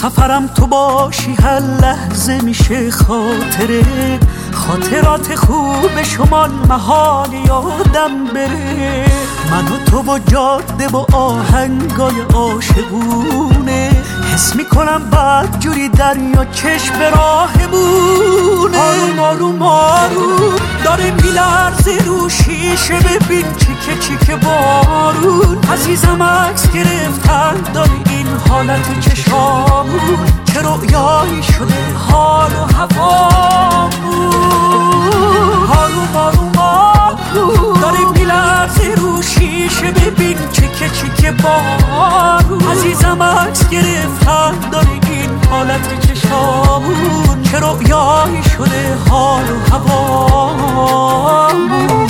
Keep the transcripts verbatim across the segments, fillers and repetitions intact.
سفرم تو باشی هر لحظه میشه خاطره، خاطرات خوب شمال محال یادم بره. من و تو با جاده با آهنگای عاشقونه، حس میکنم بعد جوری دریا چشم راهمونه. آروم آروم آروم داره میلرزه رو شیشه، ببین چیکه چیکه بارون. عزیزم عکس گرفتن داره این حالت چشامون، چه رویایی شده حال و هوامون. آروم آروم آروم داره میلرزه رو شیشه، ببین چیکه چیکه بارون. عزیزم عکس گرفتن داره این حالت چشامون، چه رویایی شده حال و هوامون.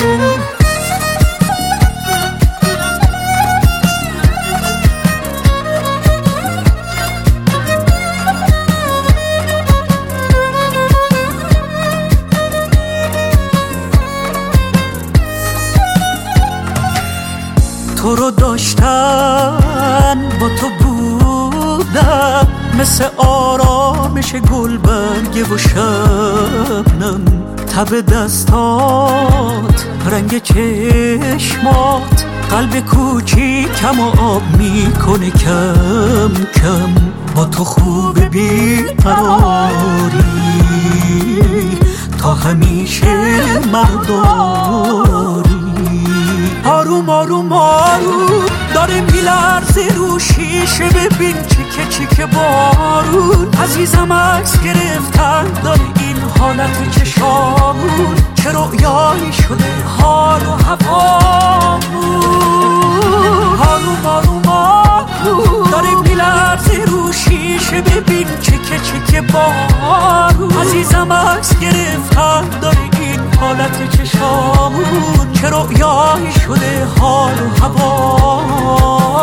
تو رو داشتن با تو بودم، مثل آرامش گل برگه و شبنم. تب دستات رنگ چشمات قلب کوچیکم و آب میکنه کم کم. با تو خوب بیقراری تا همیشه مرداری. آروم آروم آروم داره میلرزه رو شیشه، ببین چیکه چیکه بارون. عزیزم عکس گرفتن داره این حالت چشامون، چه رویایی شده حال و هوامون. آروم آروم آروم داره میلرزه رو شیشه، ببین چیکه چیکه بارون. عزیزم عکس گرفتن داره این حالت چشامون، چه رویایی شده حال و هوامون.